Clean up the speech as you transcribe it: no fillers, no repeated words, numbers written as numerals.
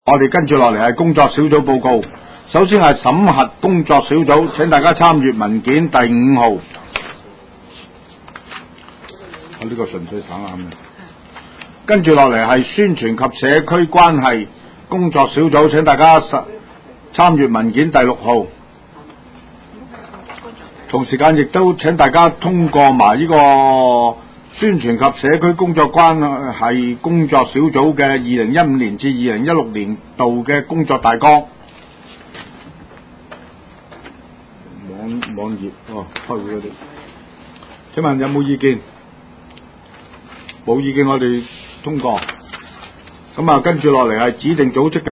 我哋跟住落嚟係工作小組報告。首先係審核工作小組，請大家參閱文件第5號。呢個純粹省覽嘅。跟住落嚟係宣傳及社區關係工作小組，請大家參閱文件第6號。同時間亦都請大家通過埋呢個宣傳及社區工作關係工作小組嘅2015年至2016年度嘅工作大綱。網頁開會嗰啲，請問有冇意見？冇意見，我哋通過。咁啊，跟住落嚟係指定組織嘅